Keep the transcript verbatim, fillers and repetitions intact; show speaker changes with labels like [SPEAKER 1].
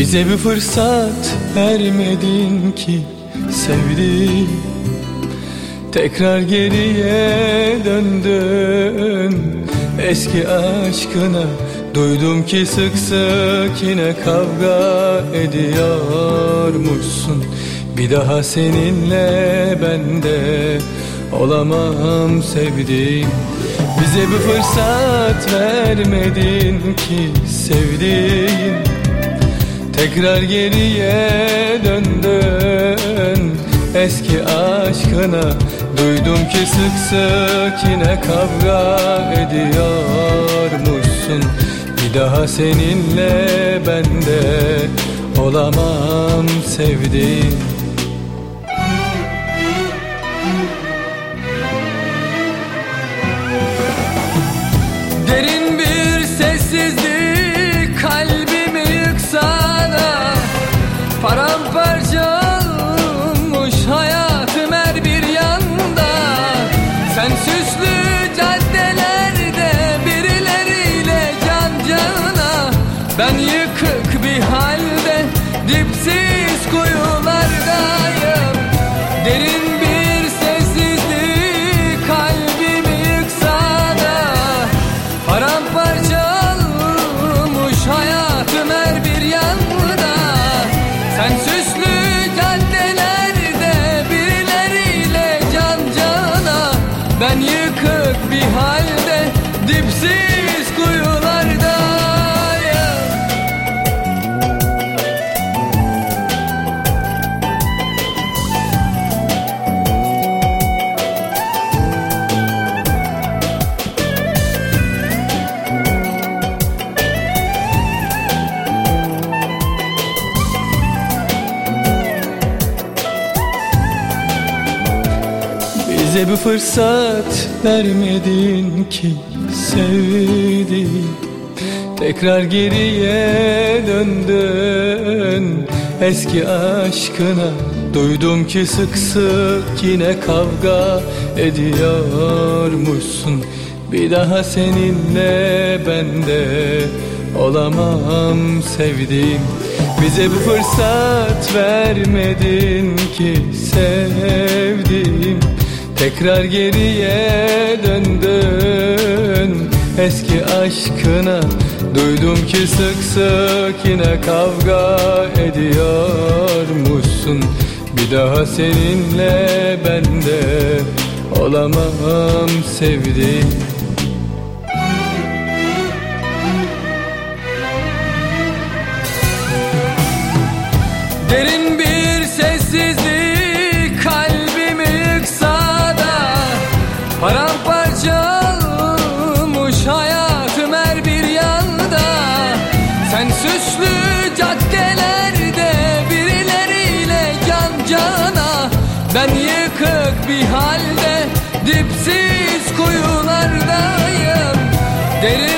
[SPEAKER 1] Bize bir fırsat vermedin ki sevdim. Tekrar geriye döndün eski aşkına. Duydum ki sık sık yine kavga ediyormuşsun. Bir daha seninle ben de olamam sevdiğim. Bize bir fırsat vermedin ki sevdiğim. Tekrar geriye döndün eski aşkına. Duydum ki sık sık yine kavga ediyormuşsun. Bir daha seninle ben de olamam sevdiğim.
[SPEAKER 2] Derin bir sessizlik kalbimi yıksa da, paramparça olmuş hayatım her bir yanda. Sen süslü caddelerde birileriyle can cana, ben yıkık bir halde dipsiz kuyulardayım. Derin bir sessizlik kalbimi yıksa da, paramparça olmuş hayatım her bir yanda. Sen süslü caddelerde birileriyle can cana, ben yıkık bir halde dipsiz kuyulardayım.
[SPEAKER 1] Bize bir fırsat vermedin ki sevdiğim. Tekrar geriye döndün eski aşkına. Duydum ki sık sık yine kavga ediyormuşsun. Bir daha seninle ben de olamam sevdiğim. Bize bir fırsat vermedin ki sevdiğim. Tekrar geriye döndün eski aşkına. Duydum ki sık sık yine kavga ediyormuşsun. Bir daha seninle ben de olamam sevdiğim.
[SPEAKER 2] Derin bir sessizlik kalbimi yıksa da, paramparça olmuş hayatım her bir yanda. Sen süslü caddelerde birileriyle can cana, ben yıkık bir halde dipsiz kuyulardayım. Derin